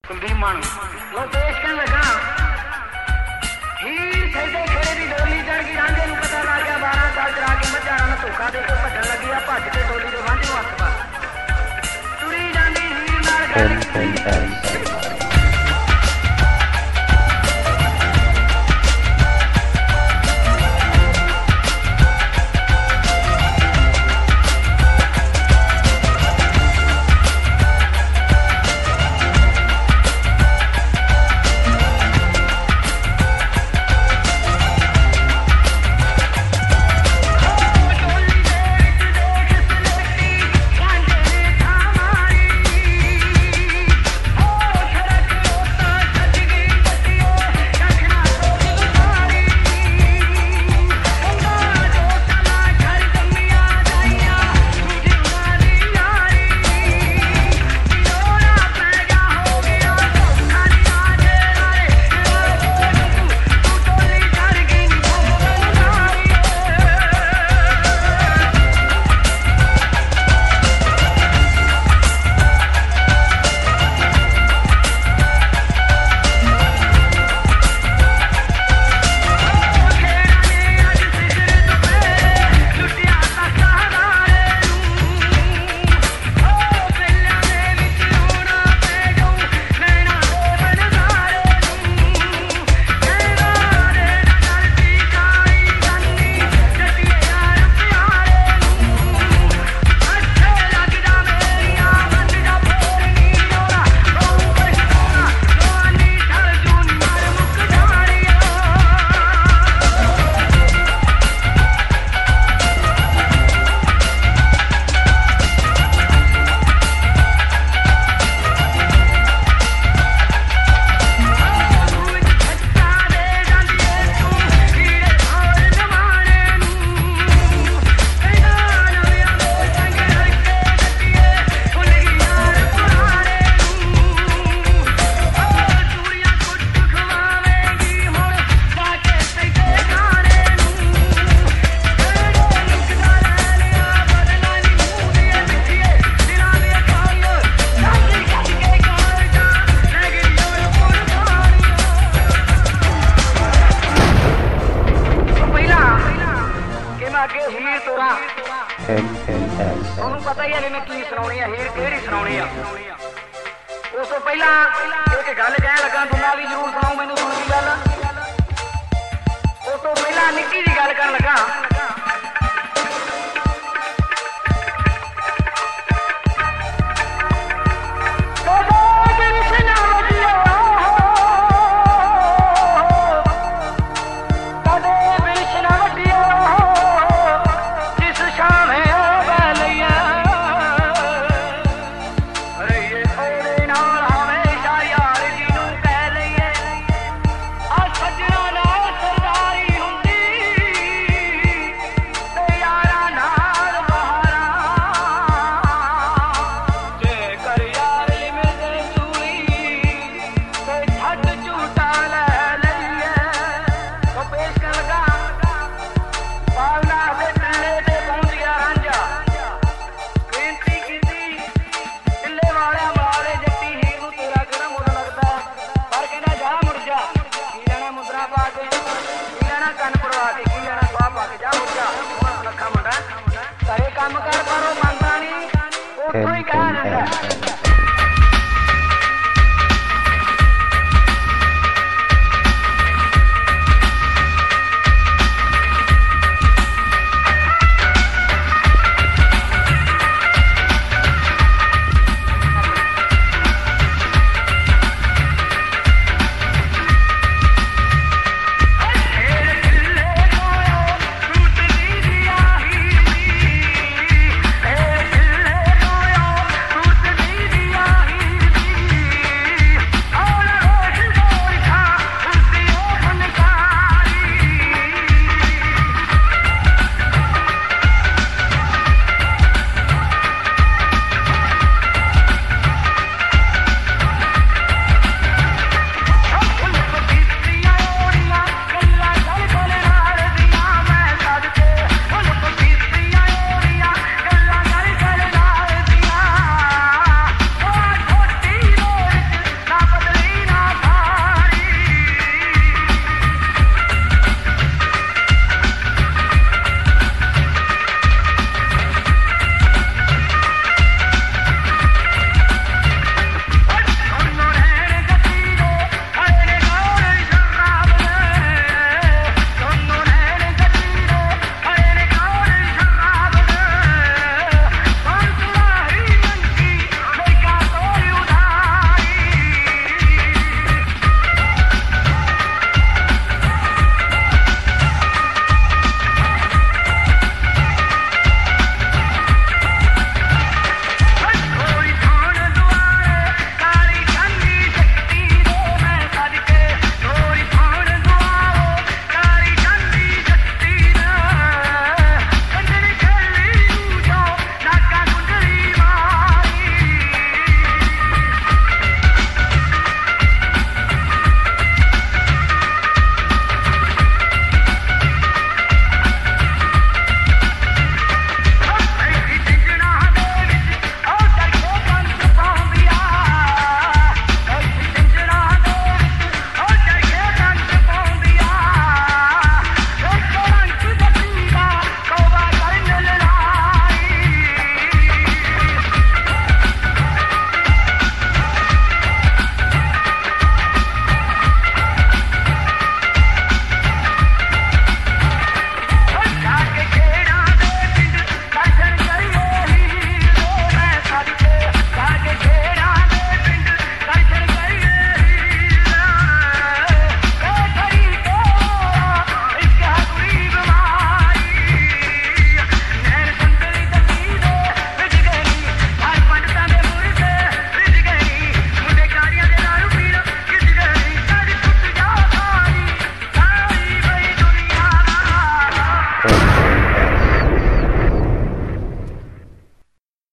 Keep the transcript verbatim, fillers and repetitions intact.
कुलदीप मान लो पेश कर लगा हीर सैदे खेड़े दी डोली चढ़ गई रांझे नूं पता लग गया बारह साल चरा के मझां नाल धोखा दे के भजन लगी आ भज के डोली दे वांझ नूं हत्थ पा तुरी जांदी हीर नाल गल कीती पता ही है मैं की सुनानी है हीर केड़ी सुनानी है उस तो पहला एक गल कह लगा दुना भी जरूर सुनाऊं मैनू सुन की गल उस तो पहला निक्की जी गल कर लगा